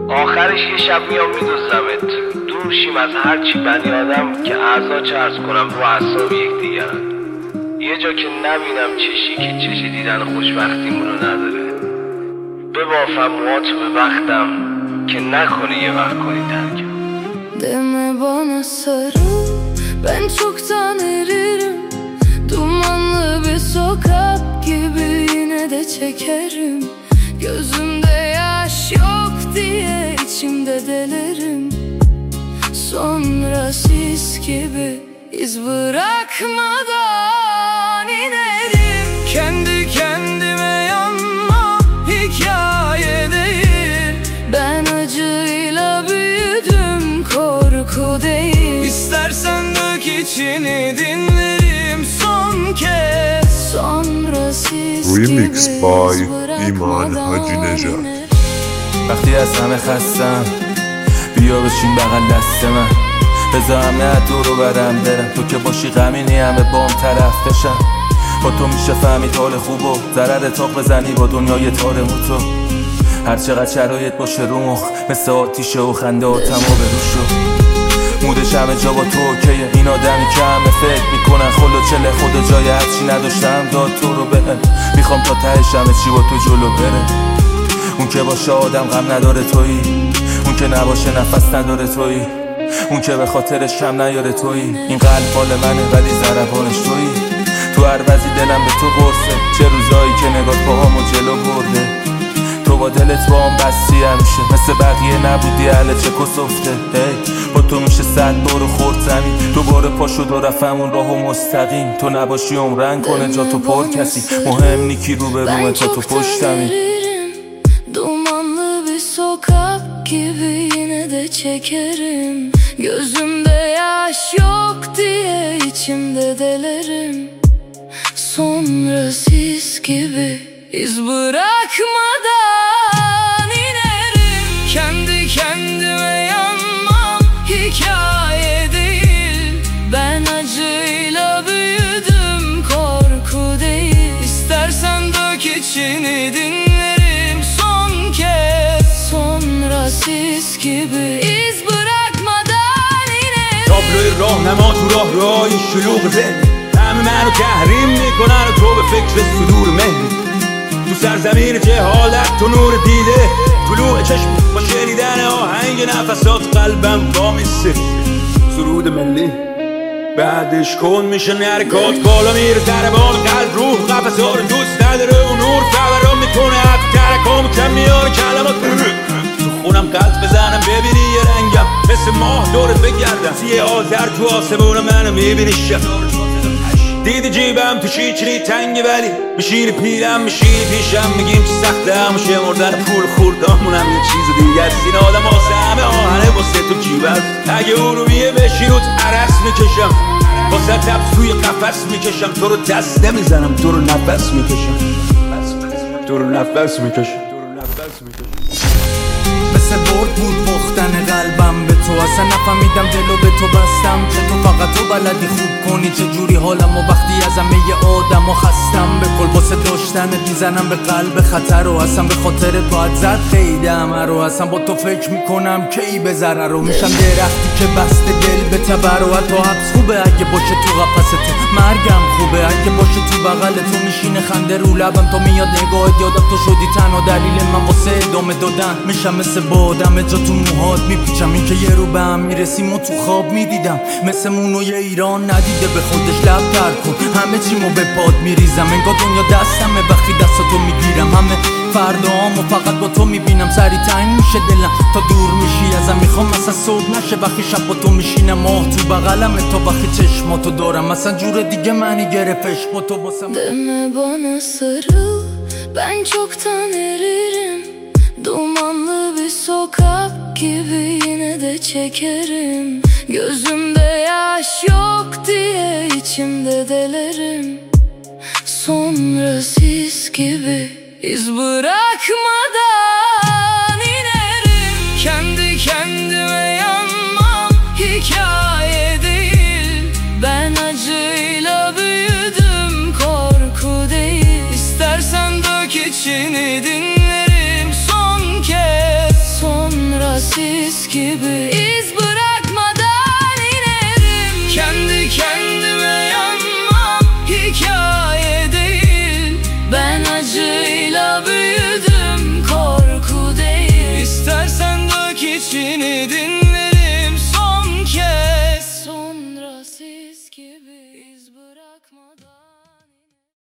آخرش یه شب میام میدوزمت، دور شیم از هرچی بنی آدم که اعضا چرز کنم رو اعصاب یکدیگرن. یه جا که نبینم چشی که چشی دیدن خوشبختیمونو نداره. ببافم موهاتو به بختم که نکنه yine vak کنی terkim. Deme bana sarı, ben çoktan eririm. Dumanlı bir sokak gibi yine de çekerim. Gözümde yaş yok diye içimde delerim. Sonra sis gibi iz bırakmadan inerim. Kendi kendime yanmam hikaye değil. Ben acıyla büyüdüm, korku değil. İstersen dök içini dinlerim son kez. Sonra sis Remix gibi by iz ایمان bırakmadan حاجی نژاد. inerim. وقتی از همه خستم بیا بشین بغل دست من، بذار همه دور رو برم برم. تو که باشی غمینی همه بام طرف بشم. با تو میشه فهمید حال خوب و ضرر تاق بزنی با دنیای تارم و تو. هر چقدر شرایط باشه رو مخ مثل آتیشه و خنده آتم و بروشو. مودش همه جا با تو اوکیه، این آدمی که همه فکر میکنن خلو چله خدا جای هرچی نداشتم داد تو رو بهم. میخوام تا تهش همه چی با تو جلو بره. اون که باشه آدم غم نداره تویی، اون که نباشه نفس نداره تویی، اون که به خاطرش کم نیاره تویی. این قلب مال منه ولی ضربانش تویی. تو هر وضعی دلم به تو قرصه، چه روزایی که نگات پاهامو جلو برده. تو با دلت با هم بستی همیشه، مثل بقیه نبودی اهل چه کسفته. با تو میشه 100 بار خورد زمین، دوباره پا شد و رفتمون راهو مستقیم. تو نباشی عمرن کنه جا تو پر کسی، مهم نیکی رو به رومه تا تو پشتمی. Dumanlı bir sokak gibi yine de çekerim. Gözümde yaş yok diye içimde delerim. Sonra sis gibi iz bırakmadan inerim. Kendi kendime yanmam hikaye değil. Ben acıyla büyüdüm, korku değil. İstersen dök içini dinlerim son kez. Sonra sis gibi iz bırakmadan inerim. تابلوی راهنما تو راه راه شلوغ ذهن، همه منو تحریم میکنن و تو به فکر صدور مهری. تو سرزمین جهالت تو نور دیده، طلوع چشم با شنیدن آهنگ نفسات قلبم وامیسته. سرود ملی بعدش کن میشه حرکات، بالا میره ضربان قلب روح قفسا رو دوست نداره و نور فوران میکنه حتی ترکام کم میاره کلمات. تو خونم قلب بزنم ببینی یه رنگم مثل ماه دورت بگردم، سیه آذر تو آسمون منو میبینی شب. دیدی جیبم تو چیچری تنگه ولی میشینی پیرم میشینی پیشم، میگیم چه سخته همون شمردن پول خوردامونم یه چیز دیگه است. این آدم واسه همه آهنه واسه تو جیبم، اگه ارومیه بشین و عرس میکشم، واسه تبس توی قفس میکشم. تو رو دست نمیزنم، تو رو نفس میکشم، تو رو نفس میکشم. مثل برد بود باختن قلبم به تو، اصلا نفهمیدم دلو به تو بستم. چه تو فقط تو بلدی خوب کنی چه جوری حالم و وقتی از همه ی آدم و خستم. به کل واسه داشتنت میزنم به قلب خطر و اصلا به خاطر باید زد قیده همه رو. اصلا با تو فکر میکنم کی به ضرر رو میشم درختی که بسته دل به تبر و حتی حبس خوبه اگه باشه تو قفس تو، مرگم خوبه اگه باشه تو بغل تو. میشینه خنده رو لبم تا میاد نگاهت یادم تو شدی تنها دلیل من واسه ادامه دادن. میشم مثل بادم جا تو موهات میپیچم، این که یه رو به هم میرسیم و تو خواب میدیدم. مثل مونوی ایران ندیده به خودش لب تر کن، همه چیمو به پاد میریزم. انگار دنیا دستمه وقتی دستاتو میگیرم، همه فردامو فقط با تو میبینم. سری تنگ میشه دلم تا دور میشی ازم، میخوام مثلا صبح نشه وقتی شب با تو میشینم. ماه تو بغلمه تا وقتی چشماتو دارم، مثلا جور دیگه منی گرفتش با تو باسم. Deme bana sarıl, ben çoktan eririm. Dumanlı bir sokak gibi yine de çekerim. Gözümde yaş yok diye içimde delerim. Sonra sis gibi iz bırakmadan inerim. Kendi kendime yanmam hikaye değil. Ben acıyla büyüdüm, korku değil. İstersen dök içini dinlerim son kez. Sonra sis gibi iz bırakmadan inerim. Kendi kendime yanmam hikaye değil, ben acıyla büyüdüm.